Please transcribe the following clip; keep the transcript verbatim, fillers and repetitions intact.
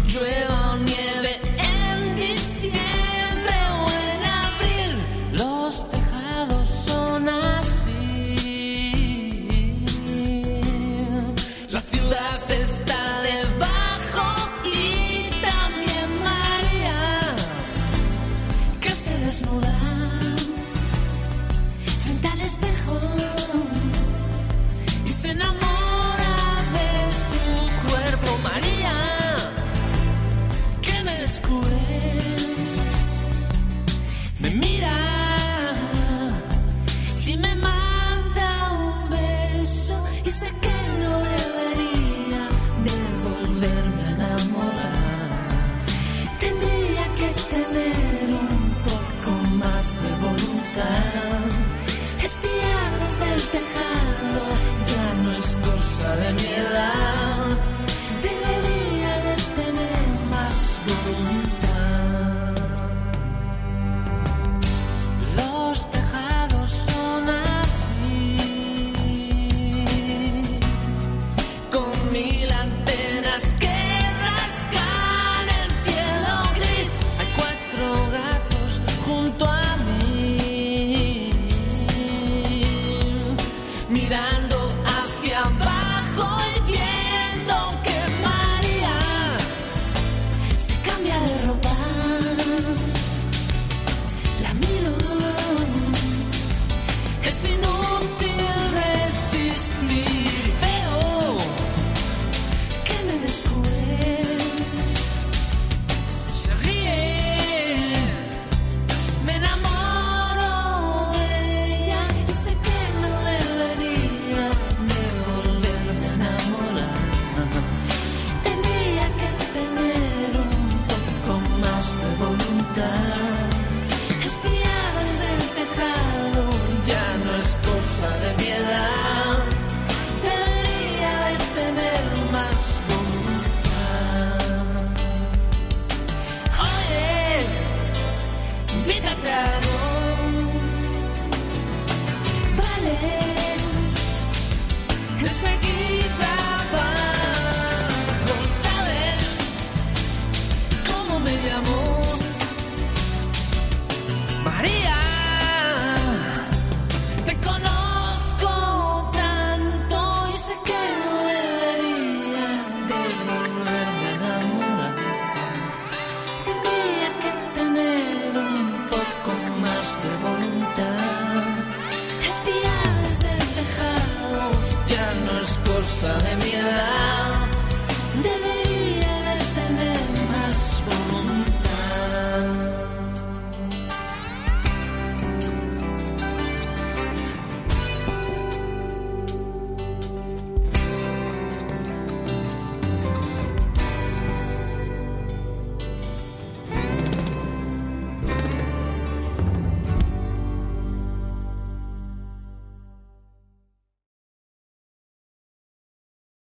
llueva o nieve en diciembre o en abril, los tejados son así. La ciudad está debajo y también María, que se desnuda frente al espejo y se enamora de su cuerpo. María, que me descubre, me mira y me manda un beso, y sé que no debería de volverme a enamorar. Tendría que tener un poco más de voluntad. Espiar desde el tejado ya no es cosa de mi edad. Debería de tener más voluntad. Los tejados son así, con mil antenas que